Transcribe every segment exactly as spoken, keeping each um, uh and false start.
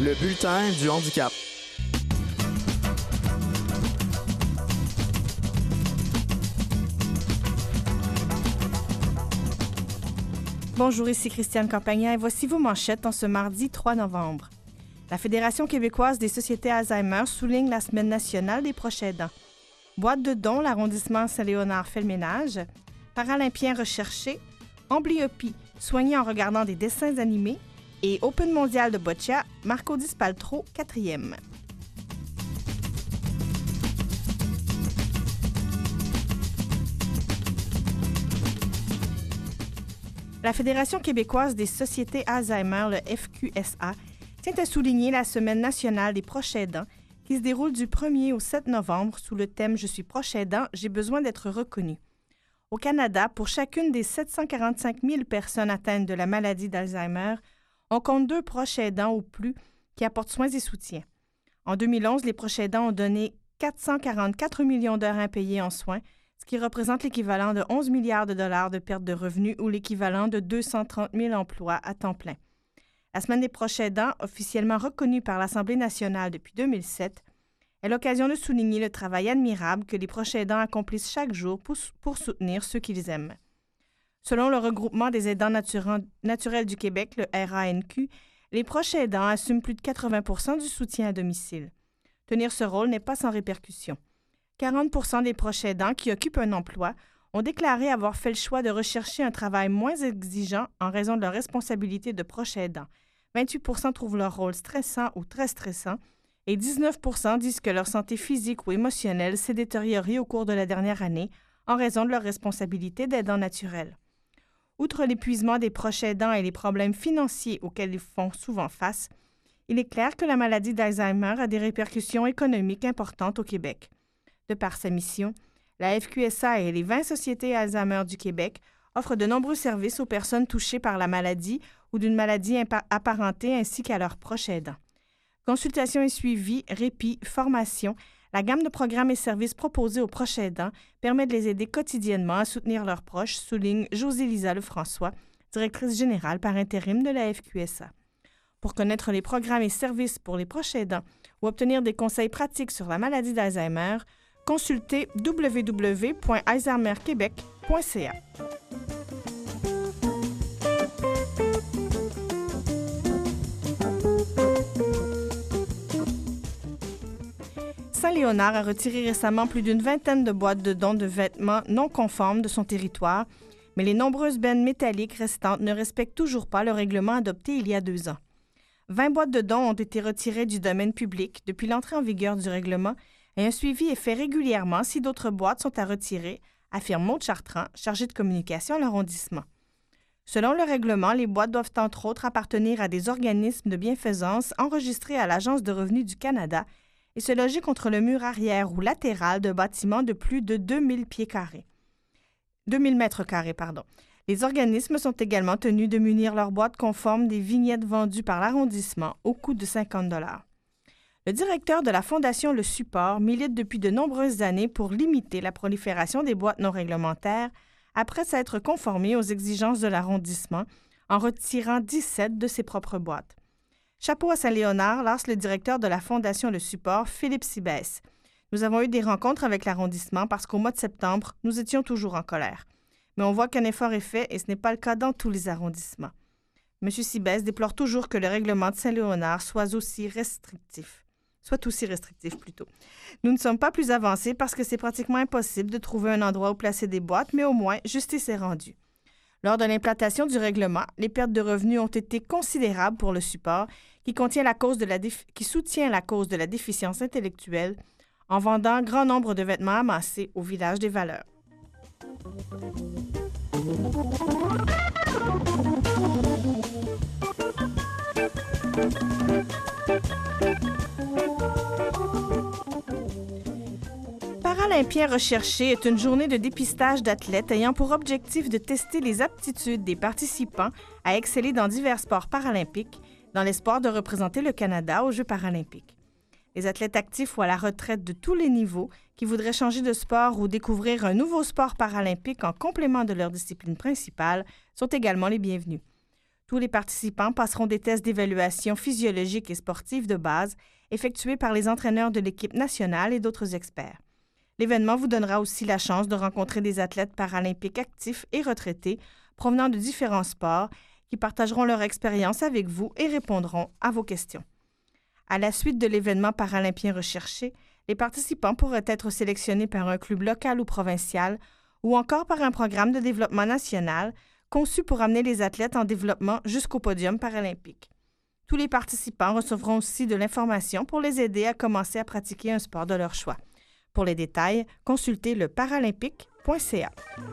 Le bulletin du handicap. Bonjour, ici Christiane Campagna et voici vos manchettes en ce mardi trois novembre. La Fédération québécoise des sociétés Alzheimer souligne la Semaine nationale des proches aidants. Boîte de dons, l'arrondissement Saint-Léonard fait le ménage. Paralympiens recherchés. Amblyopie, soigné en regardant des dessins animés. Et Open mondial de boccia, Marco Di Spaltro, quatrième. La Fédération québécoise des sociétés Alzheimer, le F Q S A, tient à souligner la Semaine nationale des proches aidants qui se déroule du premier au sept novembre sous le thème « Je suis proche aidant, j'ai besoin d'être reconnu ». Au Canada, pour chacune des sept cent quarante-cinq mille personnes atteintes de la maladie d'Alzheimer, on compte deux proches aidants ou plus qui apportent soins et soutiens. En deux mille onze, les proches aidants ont donné quatre cent quarante-quatre millions d'heures impayées en soins, ce qui représente l'équivalent de onze milliards de dollars de perte de revenus ou l'équivalent de deux cent trente mille emplois à temps plein. La Semaine des proches aidants, officiellement reconnue par l'Assemblée nationale depuis deux mille sept, est l'occasion de souligner le travail admirable que les proches aidants accomplissent chaque jour pour, pour soutenir ceux qu'ils aiment. Selon le regroupement des aidants naturels, naturels du Québec, le R A N Q, les proches aidants assument plus de quatre-vingts pour cent du soutien à domicile. Tenir ce rôle n'est pas sans répercussions. quarante pour cent des proches aidants qui occupent un emploi ont déclaré avoir fait le choix de rechercher un travail moins exigeant en raison de leur responsabilité de proche aidant. vingt-huit pour cent trouvent leur rôle stressant ou très stressant et dix-neuf pour cent disent que leur santé physique ou émotionnelle s'est détériorée au cours de la dernière année en raison de leur responsabilité d'aidant naturel. Outre l'épuisement des proches aidants et les problèmes financiers auxquels ils font souvent face, il est clair que la maladie d'Alzheimer a des répercussions économiques importantes au Québec. De par sa mission, la F Q S A et les vingt sociétés Alzheimer du Québec offrent de nombreux services aux personnes touchées par la maladie ou d'une maladie impa- apparentée ainsi qu'à leurs proches aidants. Consultation et suivi, répit, formation, la gamme de programmes et services proposés aux proches aidants permet de les aider quotidiennement à soutenir leurs proches, souligne José-Lisa Lefrançois, directrice générale par intérim de la F Q S A. Pour connaître les programmes et services pour les proches aidants ou obtenir des conseils pratiques sur la maladie d'Alzheimer, consultez w w w point alzheimer québec point c a. Saint-Léonard a retiré récemment plus d'une vingtaine de boîtes de dons de vêtements non conformes de son territoire, mais les nombreuses bennes métalliques restantes ne respectent toujours pas le règlement adopté il y a deux ans. vingt boîtes de dons ont été retirées du domaine public depuis l'entrée en vigueur du règlement et un suivi est fait régulièrement si d'autres boîtes sont à retirer, affirme Maud Chartrand, chargée de communication à l'arrondissement. Selon le règlement, les boîtes doivent entre autres appartenir à des organismes de bienfaisance enregistrés à l'Agence de revenus du Canada et se loger contre le mur arrière ou latéral d'un bâtiment de plus de deux mille pieds carrés. deux mille mètres carrés, pardon. Les organismes sont également tenus de munir leurs boîtes conformes des vignettes vendues par l'arrondissement au coût de cinquante dollars. Le directeur de la Fondation Le Support milite depuis de nombreuses années pour limiter la prolifération des boîtes non réglementaires après s'être conformé aux exigences de l'arrondissement en retirant dix-sept de ses propres boîtes. Chapeau à Saint-Léonard, lance le directeur de la Fondation Le Support, Philippe Sibès. Nous avons eu des rencontres avec l'arrondissement parce qu'au mois de septembre, nous étions toujours en colère. Mais on voit qu'un effort est fait et ce n'est pas le cas dans tous les arrondissements. M. Sibès déplore toujours que le règlement de Saint-Léonard soit aussi restrictif. Soit aussi restrictif plutôt. Nous ne sommes pas plus avancés parce que c'est pratiquement impossible de trouver un endroit où placer des boîtes, mais au moins, justice est rendue. Lors de l'implantation du règlement, les pertes de revenus ont été considérables pour le support qui, contient la cause de la défi- qui soutient la cause de la déficience intellectuelle en vendant un grand nombre de vêtements amassés au village des Valeurs. Paralympiens recherchés est une journée de dépistage d'athlètes ayant pour objectif de tester les aptitudes des participants à exceller dans divers sports paralympiques dans l'espoir de représenter le Canada aux Jeux paralympiques. Les athlètes actifs ou à la retraite de tous les niveaux qui voudraient changer de sport ou découvrir un nouveau sport paralympique en complément de leur discipline principale sont également les bienvenus. Tous les participants passeront des tests d'évaluation physiologique et sportive de base effectués par les entraîneurs de l'équipe nationale et d'autres experts. L'événement vous donnera aussi la chance de rencontrer des athlètes paralympiques actifs et retraités provenant de différents sports qui partageront leur expérience avec vous et répondront à vos questions. À la suite de l'événement paralympien recherché, les participants pourraient être sélectionnés par un club local ou provincial ou encore par un programme de développement national conçu pour amener les athlètes en développement jusqu'au podium paralympique. Tous les participants recevront aussi de l'information pour les aider à commencer à pratiquer un sport de leur choix. Pour les détails, consultez le paralympique point c a.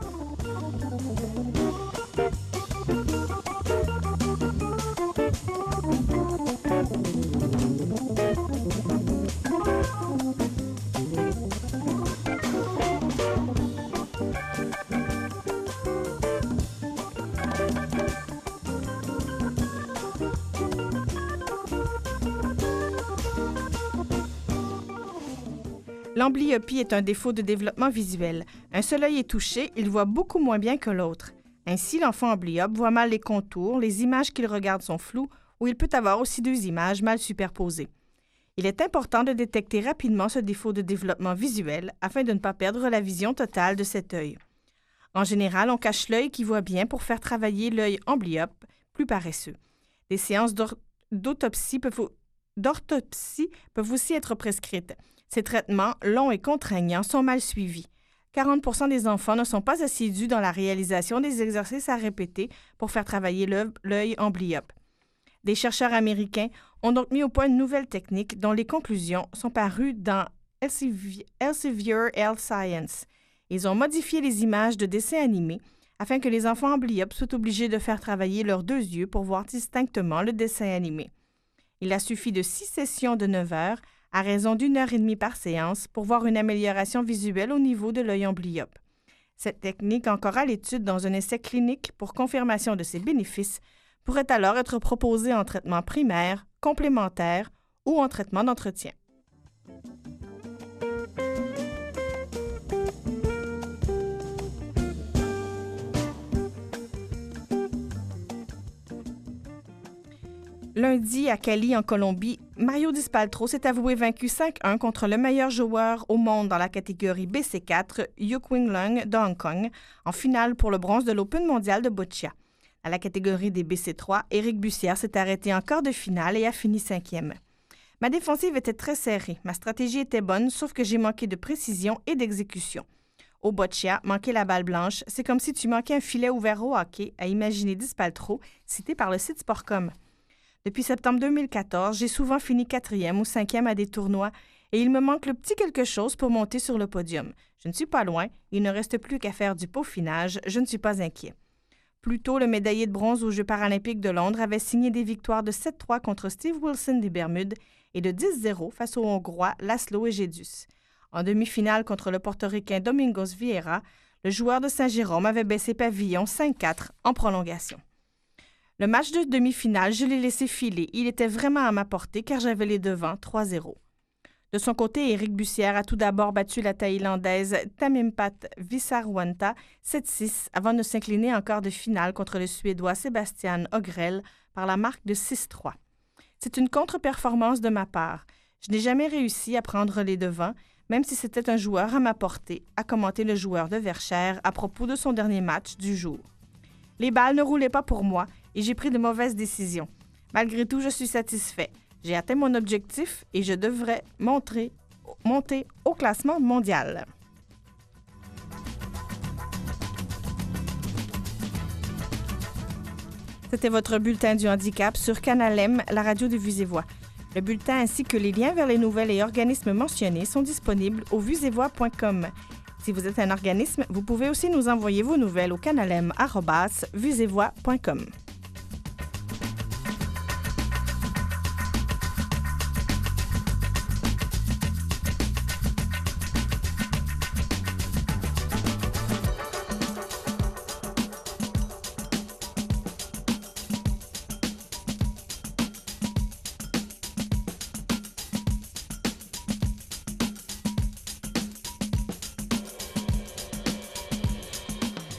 L'amblyopie est un défaut de développement visuel. Un seul œil est touché, il voit beaucoup moins bien que l'autre. Ainsi, l'enfant amblyope voit mal les contours, les images qu'il regarde sont floues, ou il peut avoir aussi deux images mal superposées. Il est important de détecter rapidement ce défaut de développement visuel afin de ne pas perdre la vision totale de cet œil. En général, on cache l'œil qui voit bien pour faire travailler l'œil amblyope, plus paresseux. Des séances d'autopsie peuvent, d'orthopsie peuvent aussi être prescrites. Ces traitements, longs et contraignants, sont mal suivis. quarante pour cent des enfants ne sont pas assidus dans la réalisation des exercices à répéter pour faire travailler l'œil amblyope. Des chercheurs américains ont donc mis au point une nouvelle technique dont les conclusions sont parues dans Elsevier Health Science. Ils ont modifié les images de dessins animés afin que les enfants amblyopes soient obligés de faire travailler leurs deux yeux pour voir distinctement le dessin animé. Il a suffi de six sessions de neuf heures à raison d'une heure et demie par séance pour voir une amélioration visuelle au niveau de l'œil amblyope. Cette technique, encore à l'étude dans un essai clinique pour confirmation de ses bénéfices, pourrait alors être proposée en traitement primaire, complémentaire ou en traitement d'entretien. Lundi, à Cali, en Colombie, Mario Dispaltro s'est avoué vaincu cinq un contre le meilleur joueur au monde dans la catégorie B C quatre, Yuqing Lung de Hong Kong, en finale pour le bronze de l'Open mondial de boccia. À la catégorie des B C trois, Éric Bussière s'est arrêté en quart de finale et a fini cinquième. Ma défensive était très serrée, ma stratégie était bonne, sauf que j'ai manqué de précision et d'exécution. Au boccia, manquer la balle blanche, c'est comme si tu manquais un filet ouvert au hockey, a imaginé Dispaltro, cité par le site Sport point com. Depuis septembre deux mille quatorze, j'ai souvent fini quatrième ou cinquième à des tournois et il me manque le petit quelque chose pour monter sur le podium. Je ne suis pas loin, il ne reste plus qu'à faire du peaufinage, je ne suis pas inquiet. Plus tôt, le médaillé de bronze aux Jeux paralympiques de Londres avait signé des victoires de sept trois contre Steve Wilson des Bermudes et de dix zéro face au Hongrois Laszlo Egedus. En demi-finale contre le Portoricain Domingos Vieira, le joueur de Saint-Jérôme avait baissé pavillon cinq quatre en prolongation. Le match de demi-finale, je l'ai laissé filer. Il était vraiment à ma portée car j'avais les devants trois zéro. De son côté, Éric Bussière a tout d'abord battu la Thaïlandaise Tamimpat Visarwanta sept six avant de s'incliner en quart de finale contre le Suédois Sebastian Ogrell par la marque de six trois. C'est une contre-performance de ma part. Je n'ai jamais réussi à prendre les devants, même si c'était un joueur à ma portée, a commenté le joueur de Verchères à propos de son dernier match du jour. Les balles ne roulaient pas pour moi et j'ai pris de mauvaises décisions. Malgré tout, je suis satisfait. J'ai atteint mon objectif et je devrais montrer, monter au classement mondial. C'était votre bulletin du handicap sur Canal M, la radio de Vues et Voix. Le bulletin ainsi que les liens vers les nouvelles et organismes mentionnés sont disponibles au vues et voix point com. Si vous êtes un organisme, vous pouvez aussi nous envoyer vos nouvelles au canalem arobase vues et voix point com.